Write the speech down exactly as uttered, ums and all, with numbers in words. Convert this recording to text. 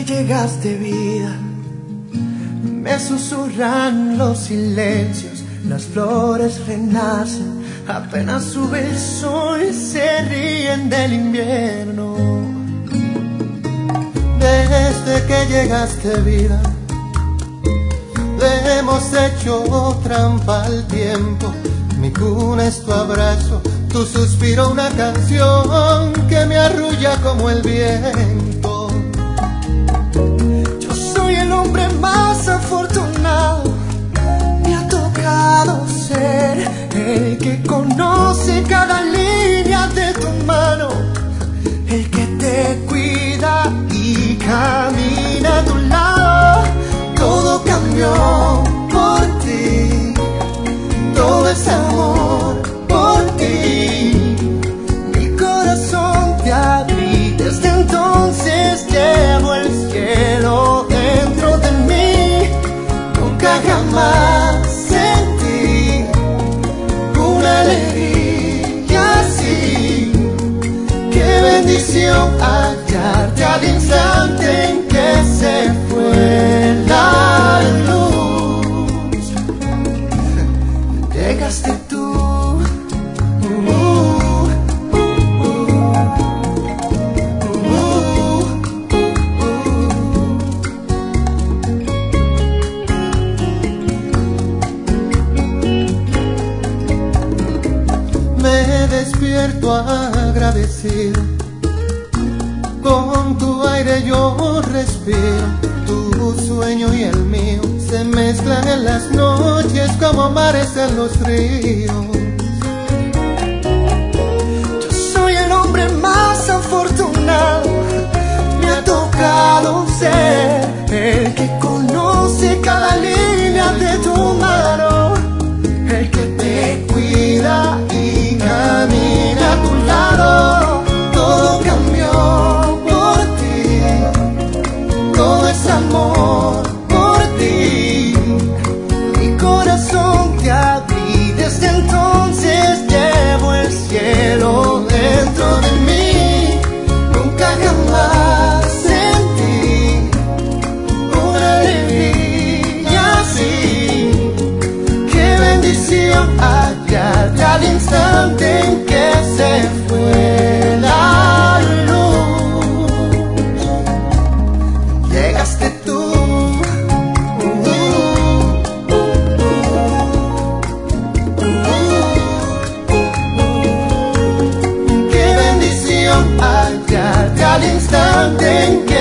llegaste, vida, me susurran los silencios, las flores renacen, apenas sube el sol y se ríen del invierno. Desde que llegaste, vida, le hemos hecho trampa al tiempo. Mi cuna es tu abrazo, tu suspiro una canción que me arrulla como el viento. Yo soy el hombre más afortunado, me ha tocado ser el que conoce cada línea de tu mano, el que te cuida y camina a tu lado. Todo cambió por ti, todo es amor por ti. Mi corazón te abrí, desde entonces llevo el cielo dentro de mí. Nunca jamás sentí una alegría así. Qué bendición hallarte al instante en que se fue la luz. Llegaste tú. Uh, uh, uh, uh, uh. Me despierto agradecido, con tu aire yo respiro. Tu sueño y el mío se mezclan en las noches como mares en los ríos. Yo soy el hombre más afortunado, me ha tocado ser el que conoce cada línea de tu mano, el que te cuida y camina a tu lado. Todo cambió por ti, todo es amor por ti. Mi corazón te abrí, desde entonces llevo el cielo dentro de mí. Nunca jamás sentí una alegría así. Qué bendición hallarte al instante en que se fue la luz. Llegaste tú. Qué bendición hallarte al instante en que